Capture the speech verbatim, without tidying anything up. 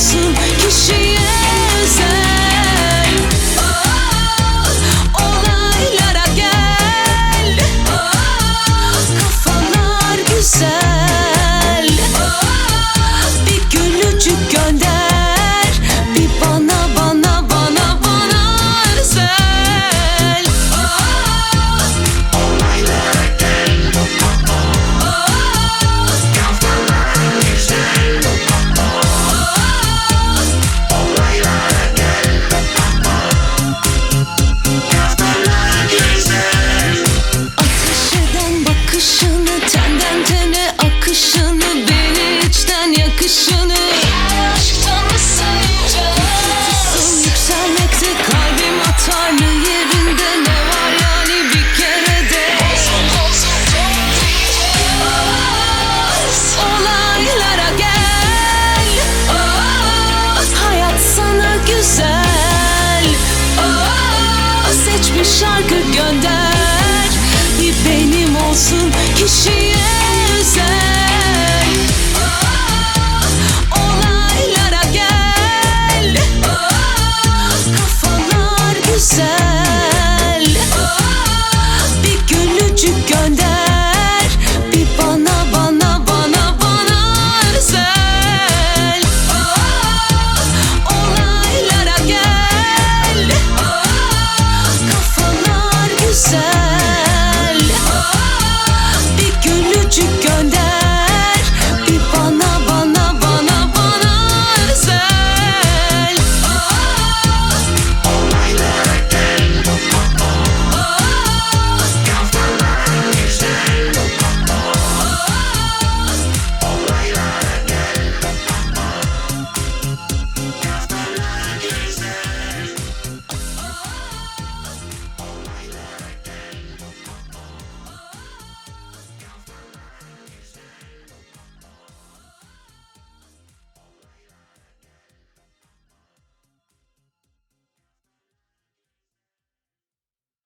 olsun kişiye özel. Oh, olaylara gel. Oh, kafalar güzel. Oh, bir gülücük gönder. Bir bana bana bana bana özel. Oh, olaylara gel. Oh, kafalar güzel. Tenden tene akışını, beni içten yakışını, aşktan mı sayacağım? Tuzum yükselmekte, kalbim atarlı yerinde, ne var yani bir kere de olaylara gel. Oh, hayat sana güzel. Oh, seç bir şarkı gönder, bir benim olsun kişiye